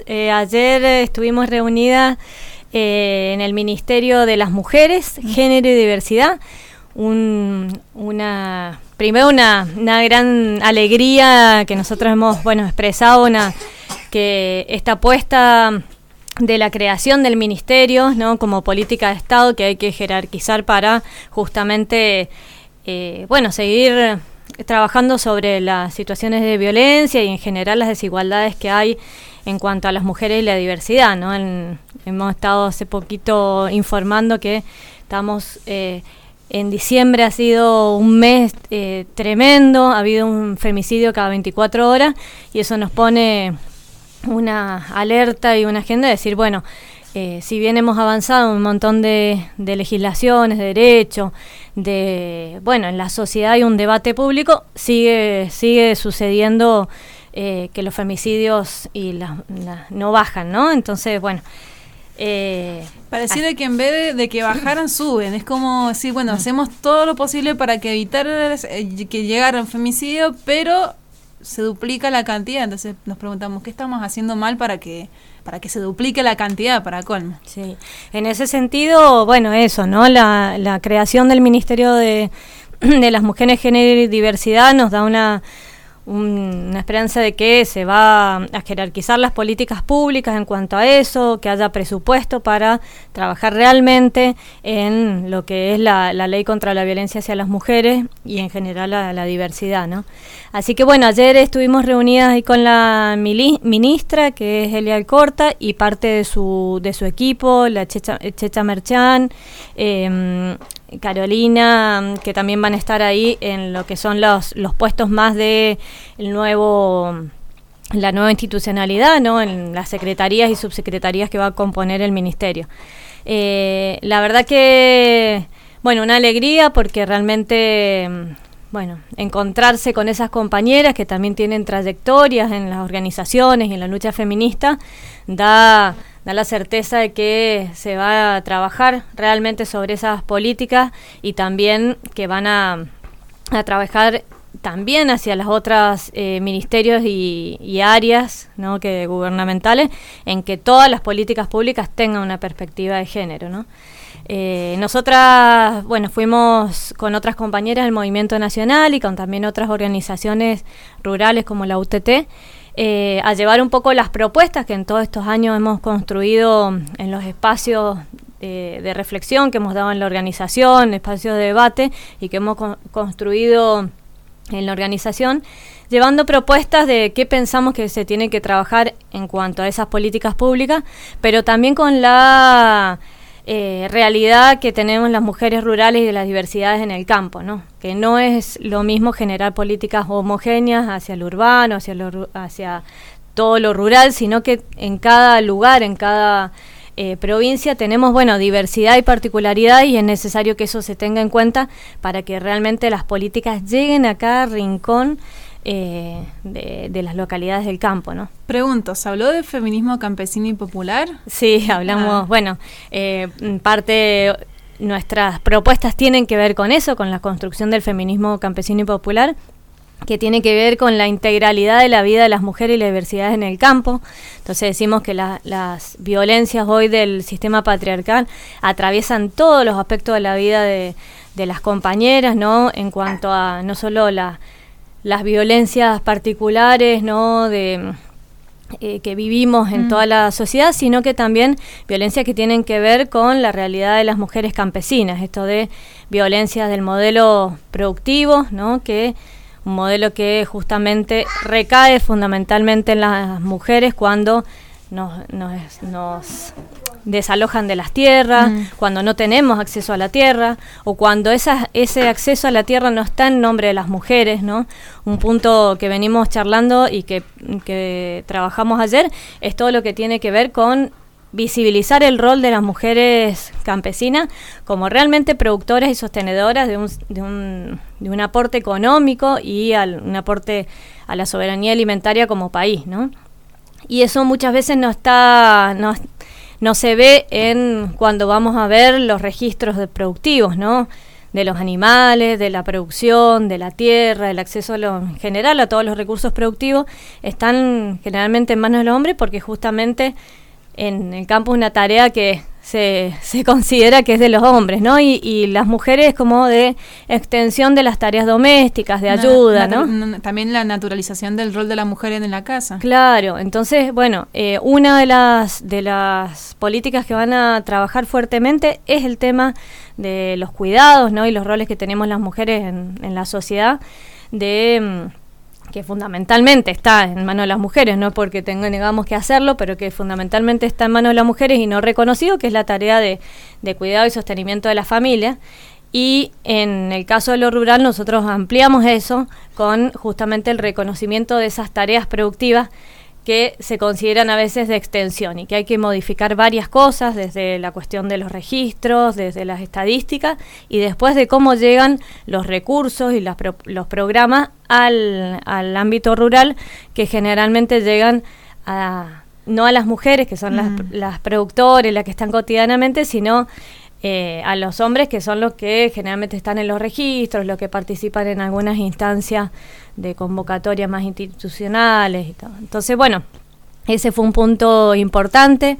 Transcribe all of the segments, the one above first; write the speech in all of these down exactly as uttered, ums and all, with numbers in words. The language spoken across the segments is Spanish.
Eh, ayer eh, estuvimos reunidas eh, en el Ministerio de las Mujeres, Género y Diversidad. Un, una, primero una, una gran alegría que nosotros hemos bueno expresado, una, que esta apuesta de la creación del ministerio, ¿no?, como política de Estado que hay que jerarquizar para justamente eh, bueno seguir trabajando sobre las situaciones de violencia y en general las desigualdades que hay en cuanto a las mujeres y la diversidad, ¿no? En, hemos estado hace poquito informando que estamos eh, en diciembre, ha sido un mes eh, tremendo, ha habido un femicidio cada veinticuatro horas y eso nos pone una alerta y una agenda de decir, bueno, eh, si bien hemos avanzado un montón de, de legislaciones, de derechos, de, bueno, en la sociedad hay un debate público, sigue, sigue sucediendo eh, que los femicidios y la, la, no bajan, ¿no? Entonces, bueno, Eh, Pareciera ah. que en vez de, de que bajaran, suben. Es como decir, bueno, hacemos todo lo posible para que evitar eh, que llegara un femicidio, pero se duplica la cantidad. Entonces nos preguntamos, ¿qué estamos haciendo mal para que para que se duplique la cantidad, para colmo? Sí, en ese sentido, bueno, eso, ¿no? La, la creación del Ministerio de, de las Mujeres, Género y Diversidad nos da una... una esperanza de que se va a jerarquizar las políticas públicas en cuanto a eso, que haya presupuesto para trabajar realmente en lo que es la, la ley contra la violencia hacia las mujeres y en general la, la diversidad, ¿no? Así que bueno, ayer estuvimos reunidas ahí con la mili, ministra, que es Elia Alcorta, y parte de su de su equipo, la Checha, Checha Merchán, eh, Carolina, que también van a estar ahí en lo que son los, los puestos más de el nuevo la nueva institucionalidad, ¿no?, en las secretarías y subsecretarías que va a componer el ministerio. Eh, la verdad que, bueno, una alegría porque realmente, bueno, encontrarse con esas compañeras que también tienen trayectorias en las organizaciones y en la lucha feminista da... da la certeza de que se va a trabajar realmente sobre esas políticas y también que van a, a trabajar también hacia las otras eh, ministerios y, y áreas, ¿no?, que gubernamentales, en que todas las políticas públicas tengan una perspectiva de género, ¿no? Eh, nosotras, bueno, fuimos con otras compañeras del Movimiento Nacional y con también otras organizaciones rurales como la U T T, Eh, a llevar un poco las propuestas que en todos estos años hemos construido en los espacios eh, de reflexión que hemos dado en la organización, espacios de debate y que hemos co- construido en la organización, llevando propuestas de qué pensamos que se tiene que trabajar en cuanto a esas políticas públicas, pero también con la eh, realidad que tenemos las mujeres rurales y de las diversidades en el campo, ¿no? Que no es lo mismo generar políticas homogéneas hacia lo urbano, hacia, lo, hacia todo lo rural, sino que en cada lugar, en cada eh, provincia tenemos, bueno, diversidad y particularidad y es necesario que eso se tenga en cuenta para que realmente las políticas lleguen a cada rincón eh, de, de las localidades del campo, ¿no? Pregunto, ¿se habló de feminismo campesino y popular? Sí, hablamos, ah. bueno, eh, parte... Nuestras propuestas tienen que ver con eso, con la construcción del feminismo campesino y popular, que tiene que ver con la integralidad de la vida de las mujeres y la diversidad en el campo. Entonces decimos que la, las violencias hoy del sistema patriarcal atraviesan todos los aspectos de la vida de, de las compañeras, ¿no? En cuanto a no solo la, las violencias particulares, ¿no?, de... Eh, que vivimos en mm. toda la sociedad, sino que también violencias que tienen que ver con la realidad de las mujeres campesinas, esto de violencias del modelo productivo, ¿no?, que un modelo que justamente recae fundamentalmente en las mujeres cuando nos, nos, nos desalojan de las tierras, mm. cuando no tenemos acceso a la tierra o cuando esa, ese acceso a la tierra no está en nombre de las mujeres, ¿no? Un punto que venimos charlando y que, que trabajamos ayer es todo lo que tiene que ver con visibilizar el rol de las mujeres campesinas como realmente productoras y sostenedoras de un, de un, de un aporte económico y al, un aporte a la soberanía alimentaria como país, ¿no? Y eso muchas veces no está... No, no se ve en cuando vamos a ver los registros de productivos, ¿no? de los animales, de la producción, de la tierra, el acceso a lo, en general a todos los recursos productivos, están generalmente en manos de los hombres, porque justamente en el campo es una tarea que se, se considera que es de los hombres, ¿no? Y, y las mujeres como de extensión de las tareas domésticas, de ayuda, natu- ¿no? n- También la naturalización del rol de la mujer en la casa. Claro, entonces, bueno, eh, una de las, de las políticas que van a trabajar fuertemente es el tema de los cuidados, ¿no? Y los roles que tenemos las mujeres en, en la sociedad, de... que fundamentalmente está en manos de las mujeres, no porque tengamos que hacerlo, pero que fundamentalmente está en manos de las mujeres y no reconocido, que es la tarea de, de cuidado y sostenimiento de la familia. Y en el caso de lo rural nosotros ampliamos eso con justamente el reconocimiento de esas tareas productivas que se consideran a veces de extensión y que hay que modificar varias cosas, desde la cuestión de los registros, desde las estadísticas y después de cómo llegan los recursos y las pro, los programas al, al ámbito rural, que generalmente llegan a, no a las mujeres, que son mm. las, las productoras, las que están cotidianamente, sino eh, a los hombres, que son los que generalmente están en los registros, los que participan en algunas instancias de convocatorias más institucionales y todo. Entonces, bueno, ese fue un punto importante.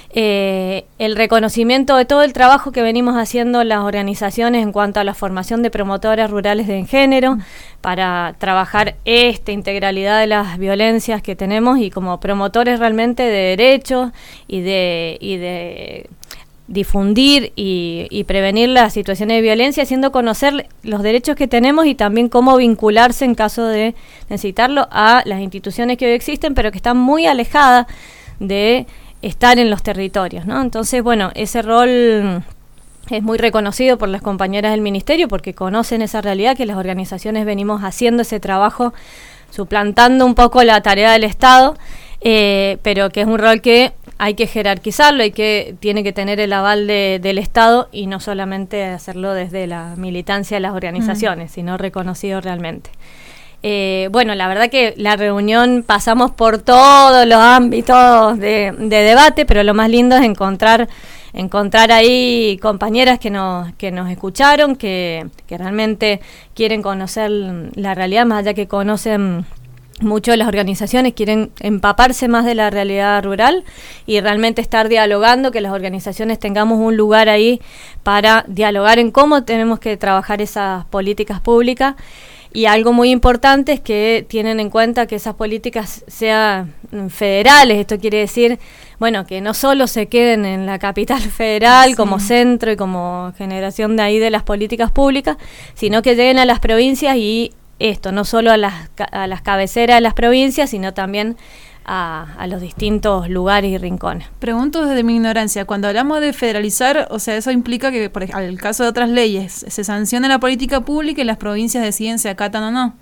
Eh, el reconocimiento de todo el trabajo que venimos haciendo las organizaciones en cuanto a la formación de promotoras rurales de género, para trabajar esta integralidad de las violencias que tenemos y como promotores realmente de derechos y de... Y de difundir y, y prevenir las situaciones de violencia, haciendo conocer los derechos que tenemos y también cómo vincularse en caso de necesitarlo a las instituciones que hoy existen, pero que están muy alejadas de estar en los territorios, ¿no? Entonces, bueno, ese rol es muy reconocido por las compañeras del Ministerio, porque conocen esa realidad, que las organizaciones venimos haciendo ese trabajo, suplantando un poco la tarea del Estado, eh, pero que es un rol que hay que jerarquizarlo y que tiene que tener el aval de, del Estado y no solamente hacerlo desde la militancia de las organizaciones, mm. sino reconocido realmente. Eh, bueno, la verdad que la reunión pasamos por todos los ámbitos de, de debate, pero lo más lindo es encontrar encontrar ahí compañeras que nos que nos escucharon, que, que realmente quieren conocer la realidad, más allá que conocen mucho de las organizaciones, quieren empaparse más de la realidad rural y realmente estar dialogando, que las organizaciones tengamos un lugar ahí para dialogar en cómo tenemos que trabajar esas políticas públicas. Y algo muy importante es que tienen en cuenta que esas políticas sean federales. Esto quiere decir, bueno, que no solo se queden en la capital federal sí. como centro y como generación de ahí de las políticas públicas, sino que lleguen a las provincias y esto, no solo a las, a las cabeceras de las provincias, sino también a, a los distintos lugares y rincones. Pregunto desde mi ignorancia, cuando hablamos de federalizar, o sea, eso implica que, por ejemplo, en el caso de otras leyes, se sanciona la política pública y las provincias deciden si acatan o no.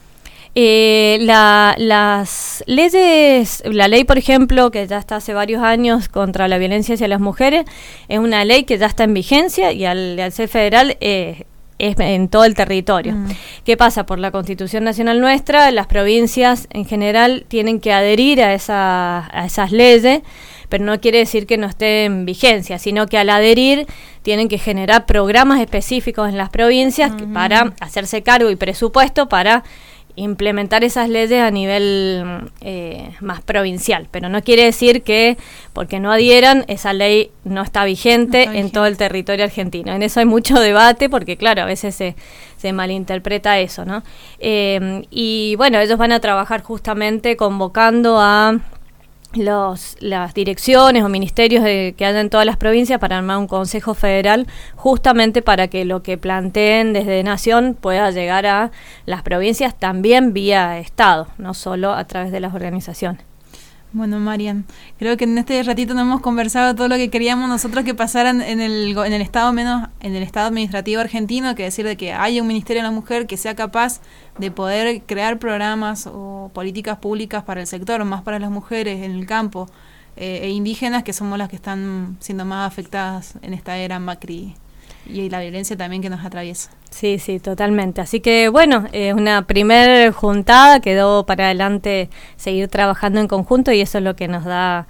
Eh, la, las leyes, la ley, por ejemplo, que ya está hace varios años contra la violencia hacia las mujeres, es una ley que ya está en vigencia y al, al ser federal eh, es en todo el territorio. Mm. ¿Qué pasa? Por la Constitución Nacional nuestra, las provincias en general tienen que adherir a, esa, a esas leyes, pero no quiere decir que no esté en vigencia, sino que al adherir tienen que generar programas específicos en las provincias mm. que para hacerse cargo y presupuesto para implementar esas leyes a nivel eh, más provincial, pero no quiere decir que porque no adhieran esa ley no está vigente, no está vigente en todo el territorio argentino. En eso hay mucho debate porque claro, a veces se, se malinterpreta eso, ¿no? Eh, y bueno, ellos van a trabajar justamente convocando a los las direcciones o ministerios de, que haya en todas las provincias para armar un consejo federal, justamente para que lo que planteen desde Nación pueda llegar a las provincias también vía Estado, no solo a través de las organizaciones. Bueno, Marian, creo que en este ratito no hemos conversado todo lo que queríamos nosotros que pasaran en el en el estado menos en el estado administrativo argentino, que decir de que haya un Ministerio de la Mujer que sea capaz de poder crear programas o políticas públicas para el sector, más para las mujeres en el campo eh, e indígenas, que somos las que están siendo más afectadas en esta era Macri y la violencia también que nos atraviesa. Sí, sí, totalmente. Así que bueno, es eh, una primer juntada, quedó para adelante seguir trabajando en conjunto y eso es lo que nos da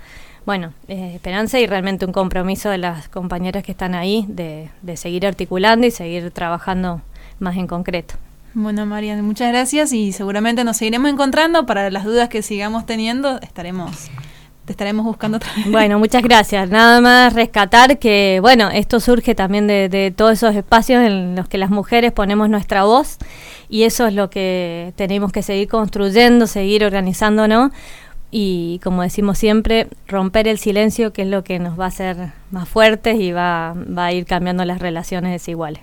bueno, eh, esperanza y realmente un compromiso de las compañeras que están ahí de, de seguir articulando y seguir trabajando más en concreto. Bueno, Marian, muchas gracias y seguramente nos seguiremos encontrando. Para las dudas que sigamos teniendo, estaremos te estaremos buscando otra vez. Bueno, muchas gracias. Nada más rescatar que, bueno, esto surge también de, de todos esos espacios en los que las mujeres ponemos nuestra voz y eso es lo que tenemos que seguir construyendo, seguir organizándonos y, como decimos siempre, romper el silencio, que es lo que nos va a hacer más fuertes y va, va a ir cambiando las relaciones desiguales.